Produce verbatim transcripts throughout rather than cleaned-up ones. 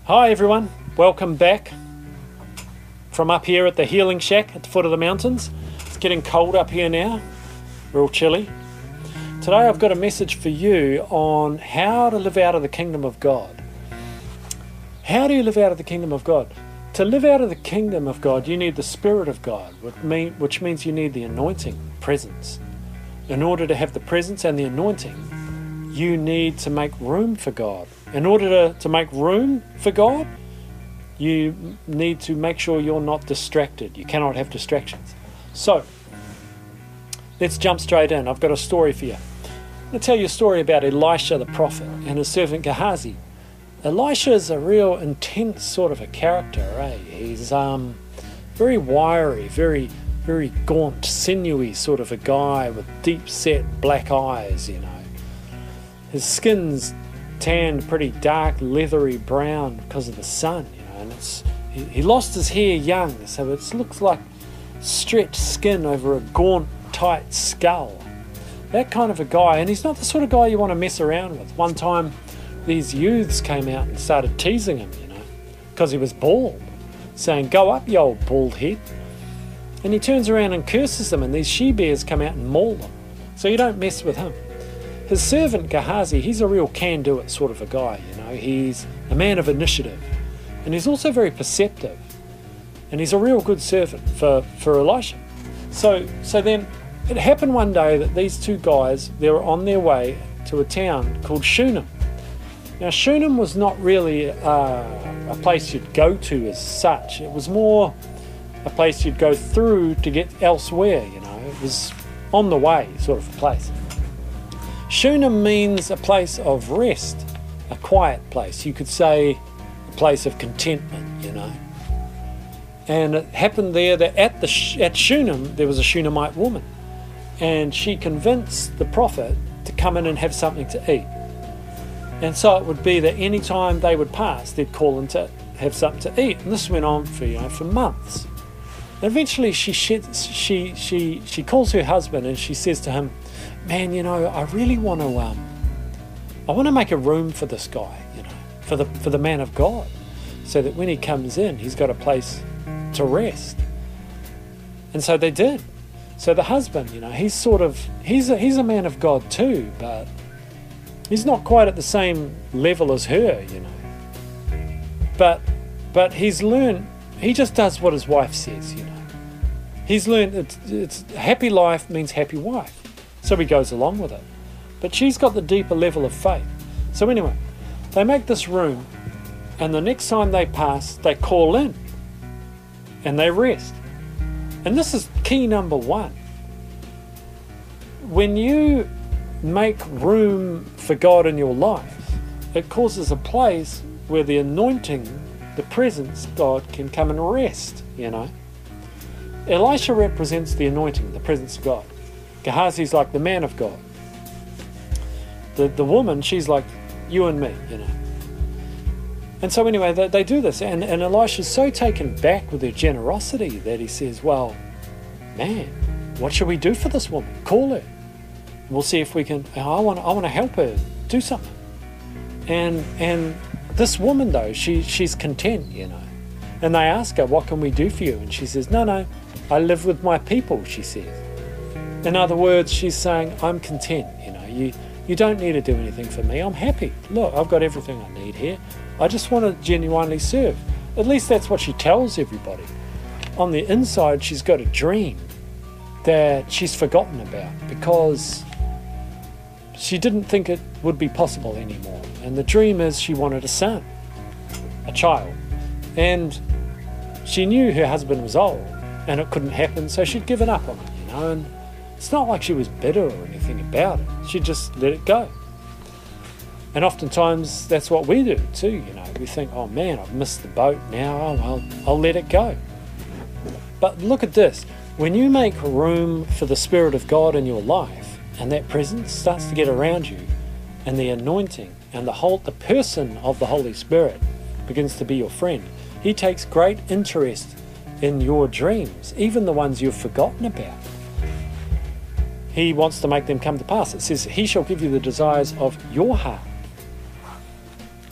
Hi everyone, welcome back from up here at the Healing Shack at the foot of the mountains. It's getting cold up here now, real chilly. Today I've got a message for you on how to live out of the kingdom of God. How do you live out of the kingdom of God? To live out of the kingdom of God, you need the Spirit of God, which means you need the anointing, presence. In order to have the presence and the anointing, you need to make room for God. In order to, to make room for God, you need to make sure you're not distracted. You cannot have distractions. So, let's jump straight in. I've got a story for you. I'm going to tell you a story about Elisha the prophet and his servant Gehazi. Elisha is a real intense sort of a character, eh? He's um, very wiry, very, very gaunt, sinewy sort of a guy with deep-set black eyes, you know. His skin's tanned pretty dark, leathery brown because of the sun, you know, and it's he, he lost his hair young, so it looks like stretched skin over a gaunt, tight skull. That kind of a guy, and he's not the sort of guy you want to mess around with. One time, these youths came out and started teasing him, you know, because he was bald, saying, "Go up, you old bald head." And he turns around and curses them, and these she-bears come out and maul them. So you don't mess with him. His servant Gehazi, he's a real can-do-it sort of a guy, you know. He's a man of initiative, and he's also very perceptive, and he's a real good servant for, for Elisha. So, so then it happened one day that these two guys, they were on their way to a town called Shunem. Now, Shunem was not really uh, a place you'd go to as such. It was more a place you'd go through to get elsewhere, you know. It was on the way sort of a place. Shunem means a place of rest, a quiet place. You could say a place of contentment, you know. And it happened there that at the at Shunem there was a Shunammite woman, and she convinced the prophet to come in and have something to eat. And so it would be that any time they would pass, they'd call him to have something to eat. And this went on for you know for months. And eventually she she she she calls her husband and she says to him, "Man, you know, I really want to um, I want to make a room for this guy, you know, for the for the man of God, so that when he comes in, he's got a place to rest." And so they did. So the husband, you know, he's sort of he's a, he's a man of God too, but he's not quite at the same level as her, you know. But but he's learned. He just does what his wife says, you know. He's learned it's, it's happy life means happy wife. So he goes along with it. But she's got the deeper level of faith. So anyway, they make this room, and the next time they pass, they call in and they rest. And this is key number one. When you make room for God in your life, it causes a place where the anointing, the presence of God can come and rest, you know. Elisha represents the anointing, the presence of God. Gehazi's like the man of God. The the woman, she's like you and me, you know. And so anyway, they, they do this, and, and Elisha's so taken back with their generosity that he says, "Well, man, what should we do for this woman? Call her. We'll see if we can, I want I want to help her do something." And and this woman though, she she's content, you know. And they ask her, "What can we do for you?" And she says, "No, no, I live with my people," she says. In other words, she's saying, "I'm content, you know, you, you don't need to do anything for me. I'm happy. Look, I've got everything I need here. I just want to genuinely serve." At least that's what she tells everybody. On the inside, she's got a dream that she's forgotten about because she didn't think it would be possible anymore. And the dream is she wanted a son, a child. And she knew her husband was old and it couldn't happen, so she'd given up on it, you know. And it's not like she was bitter or anything about it. She just let it go. And oftentimes that's what we do too, you know. We think, "Oh man, I've missed the boat now. Oh well, I'll let it go." But look at this. When you make room for the Spirit of God in your life, and that presence starts to get around you, and the anointing and the whole the person of the Holy Spirit begins to be your friend, he takes great interest in your dreams, even the ones you've forgotten about. He wants to make them come to pass. It says, "He shall give you the desires of your heart."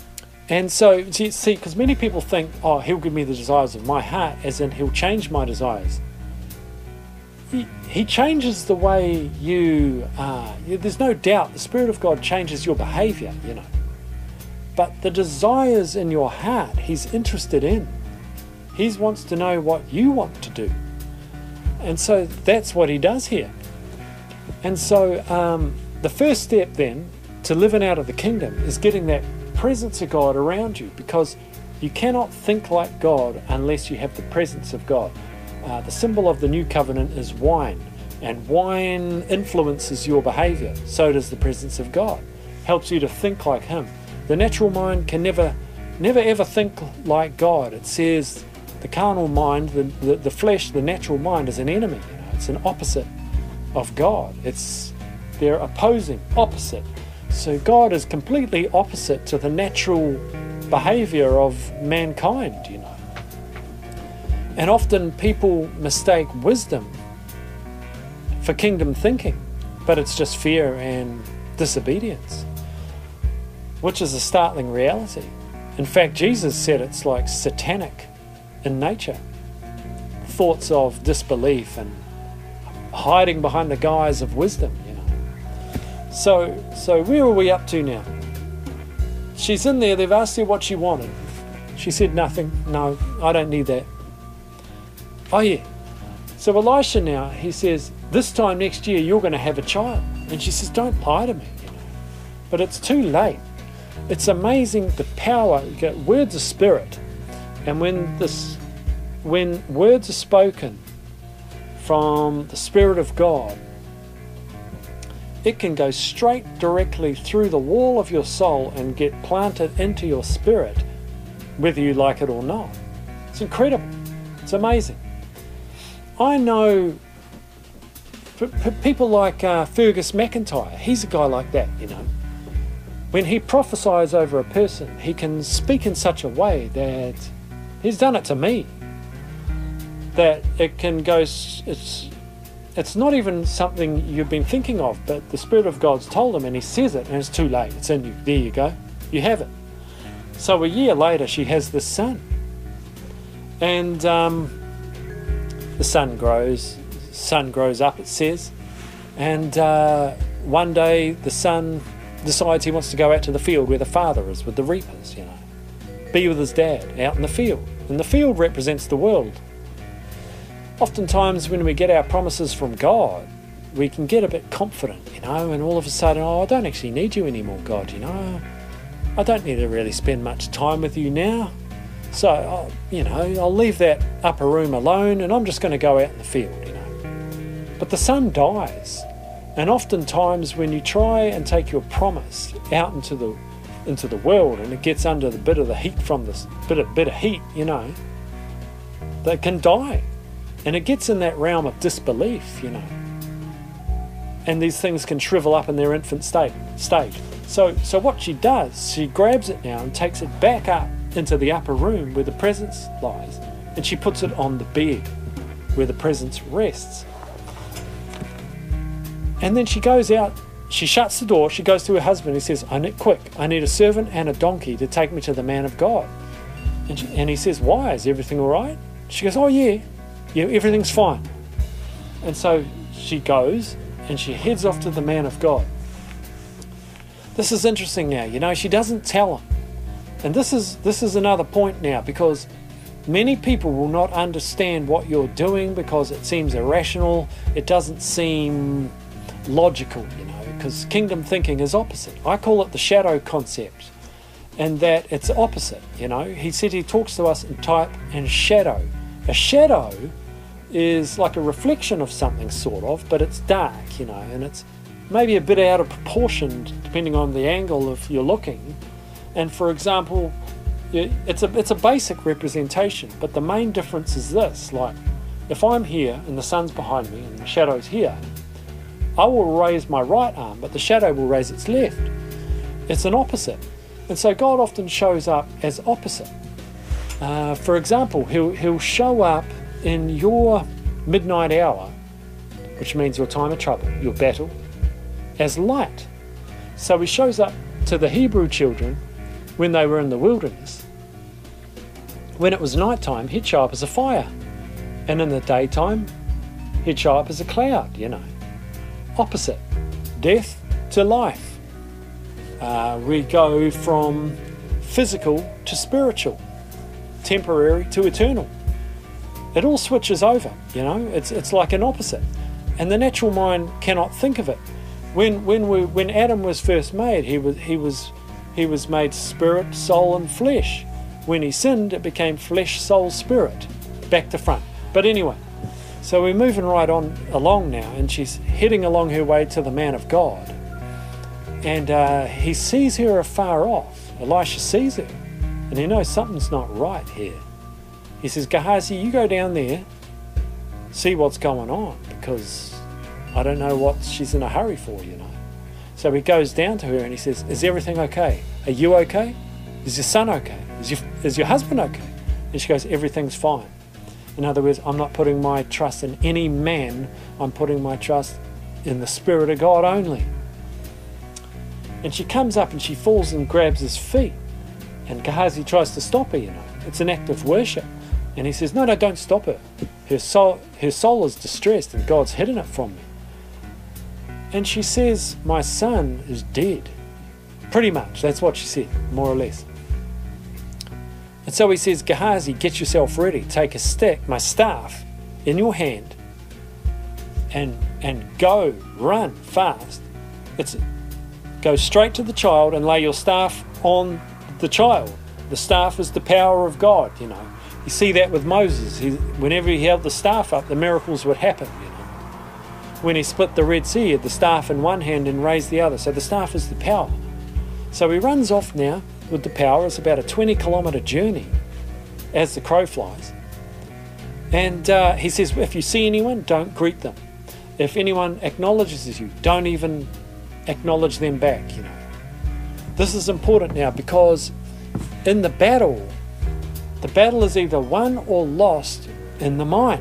And so, see, because many people think, oh, he'll give me the desires of my heart, as in he'll change my desires. He, he changes the way you are. There's no doubt the Spirit of God changes your behavior, you know. But the desires in your heart, he's interested in. He wants to know what you want to do. And so that's what he does here. And so um, the first step then to living out of the kingdom is getting that presence of God around you, because you cannot think like God unless you have the presence of God. Uh, the symbol of the new covenant is wine, and wine influences your behavior. So does the presence of God. Helps you to think like him. The natural mind can never, never ever think like God. It says the carnal mind, the, the, the flesh, the natural mind is an enemy. You know, it's an opposite of God. It's they're opposing, opposite. So God is completely opposite to the natural behavior of mankind, you know. And often people mistake wisdom for kingdom thinking, but it's just fear and disobedience, which is a startling reality. In fact, Jesus said it's like satanic in nature. Thoughts of disbelief and hiding behind the guise of wisdom, you know. So, so where are we up to now? She's in there, they've asked her what she wanted. She said nothing. No, I don't need that. Oh yeah. So Elisha now, he says, this time next year you're going to have a child. And she says, don't lie to me, you know. But it's too late. It's amazing the power. You get words of spirit. And when this, when words are spoken from the Spirit of God, it can go straight directly through the wall of your soul and get planted into your spirit, whether you like it or not. It's incredible. It's amazing. I know p- p- people like uh, Fergus McIntyre. He's a guy like that, you know. When he prophesies over a person, he can speak in such a way that he's done it to me, that it can go, it's it's not even something you've been thinking of, but the Spirit of God's told him and he says it and it's too late. It's in you. There you go. You have it. So a year later, she has this son. And um, the son grows. Son grows up, it says. And uh, one day the son decides he wants to go out to the field where the father is with the reapers, you know. Be with his dad out in the field. And the field represents the world. Oftentimes when we get our promises from God, we can get a bit confident, you know, and all of a sudden, oh, I don't actually need you anymore, God, you know. I don't need to really spend much time with you now. So, I'll, you know, I'll leave that upper room alone and I'm just going to go out in the field, you know. But the son dies. And oftentimes when you try and take your promise out into the into the world and it gets under the bit of the heat from this bit of, bit of heat, you know, they can die. And it gets in that realm of disbelief, you know. And these things can shrivel up in their infant state. state. So, so what she does, she grabs it now and takes it back up into the upper room where the presence lies. And she puts it on the bed where the presence rests. And then she goes out, she shuts the door, she goes to her husband, he says, I need, quick, I need a servant and a donkey to take me to the man of God. And, she, and he says, why? Is everything all right? She goes, oh yeah. Yeah, everything's fine. And so she goes and she heads off to the man of God. This is interesting now, you know, she doesn't tell him. And this is this is another point now, because many people will not understand what you're doing because it seems irrational, it doesn't seem logical, you know, because kingdom thinking is opposite. I call it the shadow concept, and that it's opposite, you know. He said he talks to us in type and shadow. A shadow is like a reflection of something, sort of, but it's dark, you know, and it's maybe a bit out of proportion depending on the angle of you're looking. And for example, it's a it's a basic representation, but the main difference is this: like, if I'm here and the sun's behind me and the shadow's here, I will raise my right arm, but the shadow will raise its left. It's an opposite, and so God often shows up as opposite. Uh, for example, he'll, he'll show up in your midnight hour, which means your time of trouble, your battle, as light. So he shows up to the Hebrew children when they were in the wilderness, when it was night time, he'd show up as a fire. And in the daytime, he'd show up as a cloud, you know. Opposite. Death to life. Uh, we go from physical to spiritual. Temporary to eternal. It all switches over, you know. It's it's like an opposite. And the natural mind cannot think of it. When when we when Adam was first made, he was he was he was made spirit, soul and flesh. When he sinned, it became flesh, soul, spirit. Back to front. But anyway, so we're moving right on along now, and she's heading along her way to the man of God. And uh, he sees her afar off. Elisha sees her, and he knows something's not right here. He says, Gehazi, you go down there, see what's going on, because I don't know what she's in a hurry for, you know. So he goes down to her and he says, is everything okay? Are you okay? Is your son okay? Is your, is your husband okay? And she goes, everything's fine. In other words, I'm not putting my trust in any man. I'm putting my trust in the Spirit of God only. And she comes up and she falls and grabs his feet. And Gehazi tries to stop her, you know. It's an act of worship. And he says, no, no, don't stop her. Her soul, her soul is distressed and God's hidden it from me. And she says, my son is dead. Pretty much, that's what she said, more or less. And so he says, Gehazi, get yourself ready. Take a stick, my staff, in your hand, and and go, run fast. It's go straight to the child and lay your staff on the child. The staff is the power of God, you know. You see that with Moses. He, whenever he held the staff up, the miracles would happen, you know. When he split the Red Sea, he had the staff in one hand and raised the other. So the staff is the power. So he runs off now with the power. It's about a twenty kilometre journey as the crow flies. And uh, he says, if you see anyone, don't greet them. If anyone acknowledges you, don't even acknowledge them back, you know. This is important now, because in the battle, the battle is either won or lost in the mind.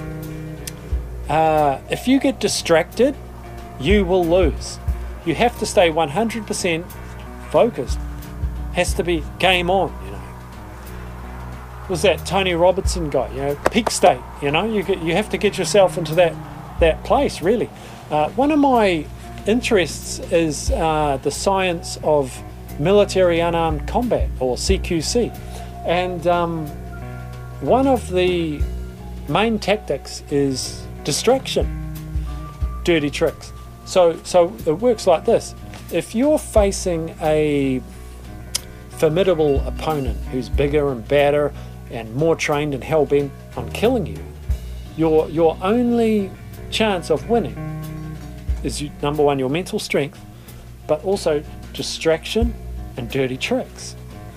Uh, if you get distracted, you will lose. You have to stay one hundred percent focused. Has to be game on, you know. Was that Tony Robertson guy, you know, peak state, you know. You get, you have to get yourself into that, that place, really. Uh, one of my interests is uh, the science of military unarmed combat, or C Q C. And um, one of the main tactics is distraction, dirty tricks. So, so it works like this. If you're facing a formidable opponent who's bigger and badder and more trained and hell-bent on killing you, your, your only chance of winning is, you, number one, your mental strength, but also distraction and dirty tricks.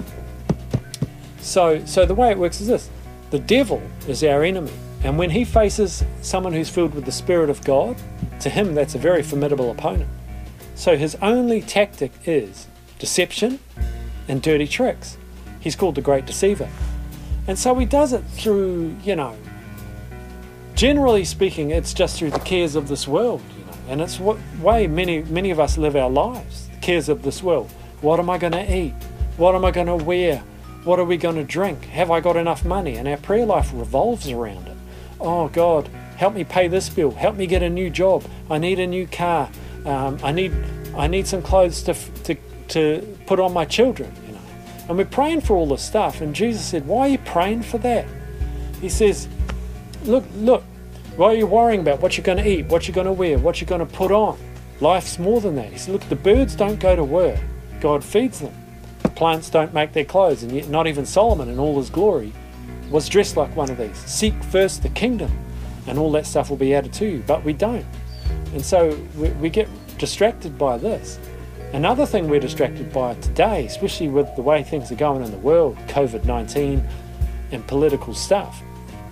So, so the way it works is this. The devil is our enemy. And when he faces someone who's filled with the Spirit of God, to him that's a very formidable opponent. So his only tactic is deception and dirty tricks. He's called the Great Deceiver. And so he does it through, you know, generally speaking, it's just through the cares of this world, you know. And it's what way many, many of us live our lives, the cares of this world. What am I going to eat? What am I going to wear? What are we going to drink? Have I got enough money? And our prayer life revolves around it. Oh God, help me pay this bill. Help me get a new job. I need a new car. Um, I need I need some clothes to to to put on my children. You know, and we're praying for all this stuff. And Jesus said, "Why are you praying for that?" He says, "Look, look. Why are you worrying about what you're going to eat, what you're going to wear, what you're going to put on? Life's more than that." He said, "Look, the birds don't go to work. God feeds them. The plants don't make their clothes, and yet not even Solomon in all his glory was dressed like one of these. Seek first the kingdom, and all that stuff will be added to you." But we don't. And so we, we get distracted by this. Another thing we're distracted by today, especially with the way things are going in the world, COVID nineteen and political stuff.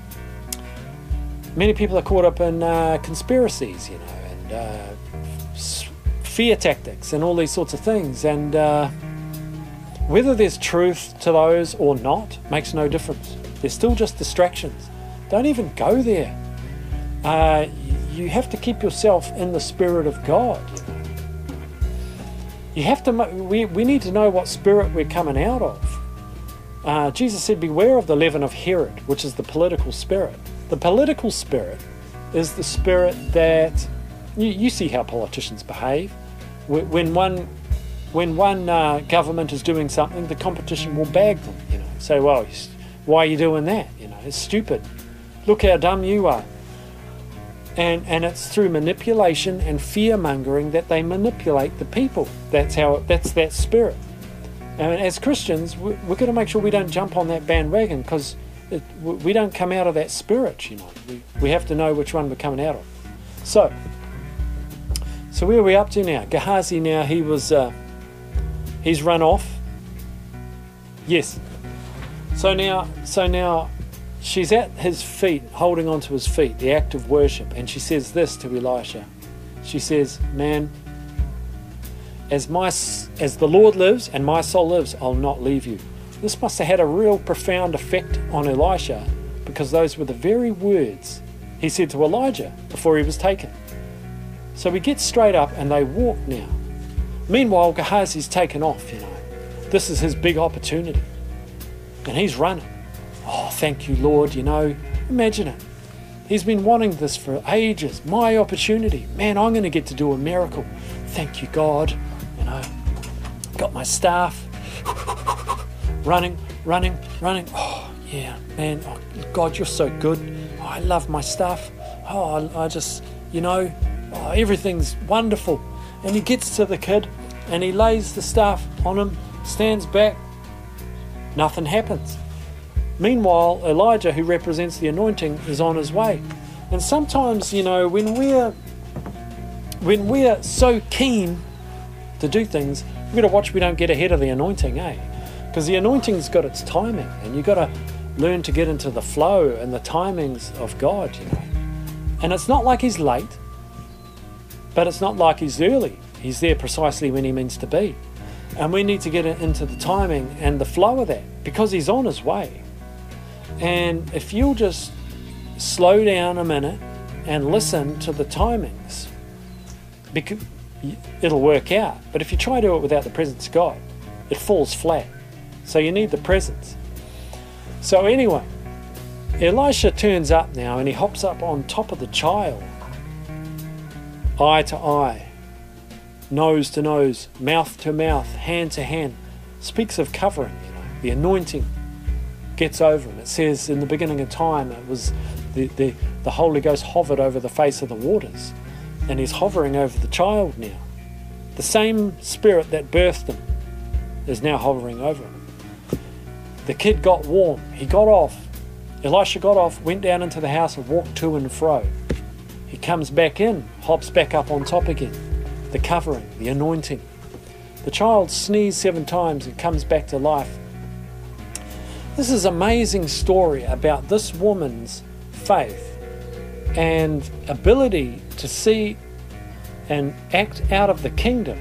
Many people are caught up in uh, conspiracies, you know, and uh, fear tactics and all these sorts of things. And uh, whether there's truth to those or not makes no difference. They're still just distractions. Don't even go there. Uh, you have to keep yourself in the Spirit of God. You know, You have to, we, we need to know what spirit we're coming out of. Uh, Jesus said, beware of the leaven of Herod, which is the political spirit. The political spirit is the spirit that, you, you see how politicians behave. When one, when one uh, government is doing something, the competition will bag them, you know, say, well, why are you doing that? You know, it's stupid. Look how dumb you are. And, and it's through manipulation and fear-mongering that they manipulate the people. That's how. That's that spirit. And as Christians, we, we've got to make sure we don't jump on that bandwagon, because we don't come out of that spirit, you know. We, we have to know which one we're coming out of. So, so where are we up to now? Gehazi now, he was, uh, he's run off. Yes. So now, so now, she's at his feet, holding onto his feet, the act of worship, and she says this to Elisha. She says, man, as my as the Lord lives and my soul lives, I'll not leave you. This must have had a real profound effect on Elisha, because those were the very words he said to Elijah before he was taken. So we get straight up and they walk now. Meanwhile, Gehazi's taken off, you know. This is his big opportunity. And he's running. Oh, thank you, Lord, you know. Imagine it. He's been wanting this for ages. My opportunity. Man, I'm going to get to do a miracle. Thank you, God. You know, got my staff. running, running, running. Oh, yeah, man. Oh, God, you're so good. Oh, I love my staff. Oh, I, I just, you know, oh, everything's wonderful. And he gets to the kid and he lays the staff on him, stands back. Nothing happens. Meanwhile, Elijah, who represents the anointing, is on his way. And sometimes, you know, when we're when we're so keen to do things, we've got to watch we don't get ahead of the anointing, eh? Because the anointing's got its timing, and you've got to learn to get into the flow and the timings of God, you know. And it's not like he's late, but it's not like he's early. He's there precisely when he means to be. And we need to get into the timing and the flow of that, because he's on his way. And if you'll just slow down a minute and listen to the timings, because it'll work out. But if you try to do it without the presence of God, it falls flat. So you need the presence. So anyway, Elisha turns up now and he hops up on top of the child. Eye to eye, nose to nose, mouth to mouth, hand to hand. Speaks of covering, you know, the anointing gets over him. It says in the beginning of time, it was the, the, the Holy Ghost hovered over the face of the waters, and he's hovering over the child now. The same spirit that birthed him is now hovering over him. The kid got warm. He got off. Elisha got off, went down into the house and walked to and fro. He comes back in, hops back up on top again. The covering, the anointing. The child sneezed seven times and comes back to life. This is an amazing story about this woman's faith and ability to see and act out of the kingdom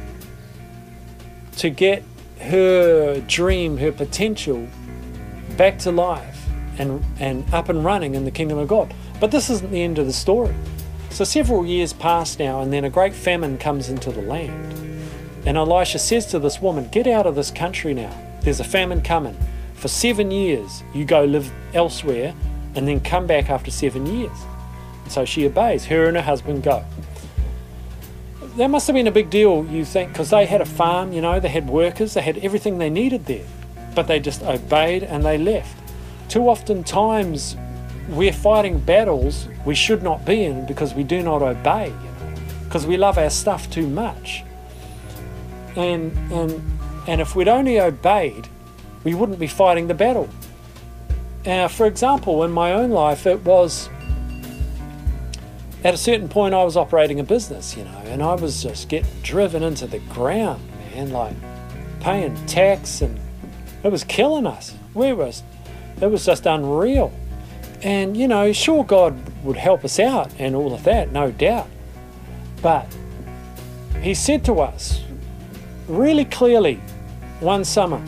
to get her dream, her potential back to life and, and up and running in the kingdom of God. But this isn't the end of the story. So several years pass now, and then a great famine comes into the land. And Elisha says to this woman, get out of this country now. There's a famine coming. For seven years, you go live elsewhere and then come back after seven years. And so she obeys. Her and her husband go. That must have been a big deal, you think, because they had a farm, you know, they had workers, they had everything they needed there. But they just obeyed and they left. Too often times we're fighting battles we should not be in because we do not obey, you know, because we love our stuff too much. And, and, and if we'd only obeyed, we wouldn't be fighting the battle. Uh, for example, in my own life, it was at a certain point I was operating a business, you know, and I was just getting driven into the ground, man, like paying tax, and it was killing us. We was, it was just unreal. And, you know, sure, God would help us out and all of that, no doubt. But he said to us really clearly one summer,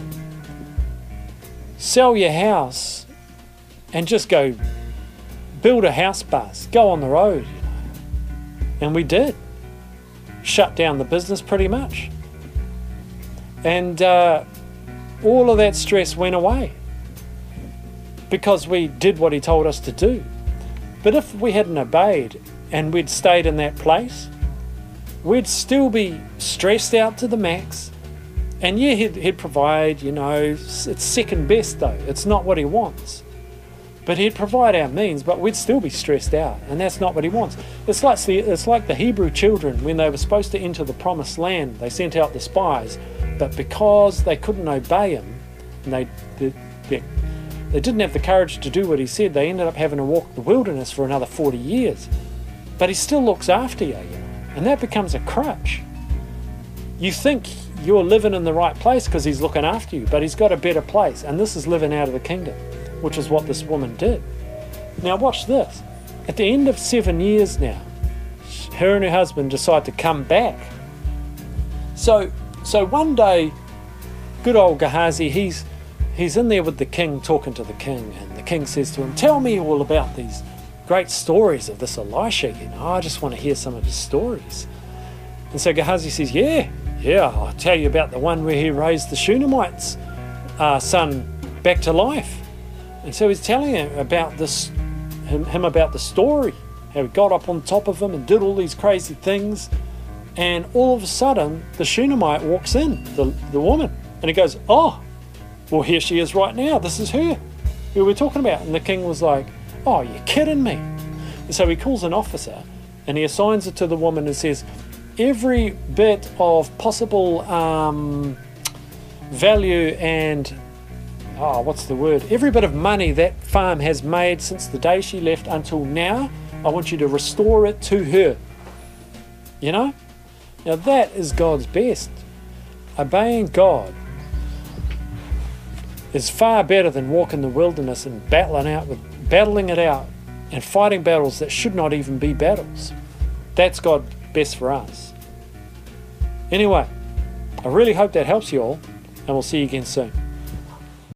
sell your house and just go build a house bus, go on the road, you know. And we did. Shut down the business pretty much. And uh, all of that stress went away because we did what he told us to do. But if we hadn't obeyed and we'd stayed in that place, we'd still be stressed out to the max. And yeah, he'd, he'd provide, you know, it's second best though. It's not what he wants. But he'd provide our means, but we'd still be stressed out. And that's not what he wants. It's like the, it's like the Hebrew children when they were supposed to enter the promised land. They sent out the spies, but because they couldn't obey him, and they, they, they, they didn't have the courage to do what he said, they ended up having to walk the wilderness for another forty years. But he still looks after you, you know, and that becomes a crutch. You think you're living in the right place because he's looking after you, but he's got a better place, and this is living out of the kingdom, which is what this woman did. Now watch this. At the end of seven years now, her and her husband decide to come back. So so one day, good old Gehazi, he's he's in there with the king, talking to the king, and the king says to him, tell me all about these great stories of this Elisha, you know, I just want to hear some of his stories. And so Gehazi says, yeah, yeah, I'll tell you about the one where he raised the Shunammite's uh, son back to life. And so he's telling him about this, him, him about the story, how he got up on top of him and did all these crazy things. And all of a sudden, the Shunammite walks in, the, the woman, and he goes, oh, well, here she is right now. This is her, who we're talking about. And the king was like, oh, you're kidding me. And so he calls an officer and he assigns it to the woman and says, every bit of possible um, value and oh, what's the word? Every bit of money that farm has made since the day she left until now, I want you to restore it to her. You know? Now that is God's best. Obeying God is far better than walking the wilderness and battling out with battling it out and fighting battles that should not even be battles. That's God's best for us. Anyway, I really hope that helps you all, and we'll see you again soon.